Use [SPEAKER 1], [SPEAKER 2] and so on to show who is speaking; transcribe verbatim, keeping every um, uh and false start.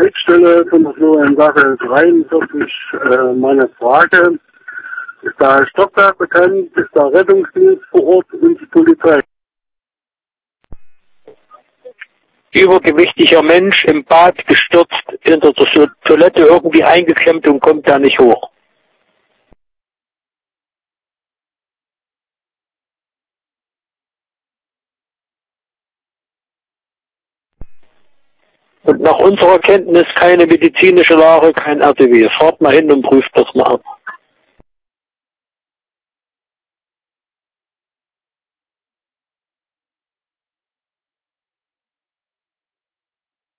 [SPEAKER 1] Schnittstelle von der Florian-Sache dreiundvierzig. Äh, meine Frage, ist da Stockwerk bekannt, ist da Rettungsdienst vor Ort und die Polizei?
[SPEAKER 2] Übergewichtiger Mensch im Bad gestürzt, hinter der Toilette irgendwie eingeklemmt und kommt da nicht hoch. Und nach unserer Kenntnis keine medizinische Lage, kein R T W. Fahrt mal hin und prüft das mal ab.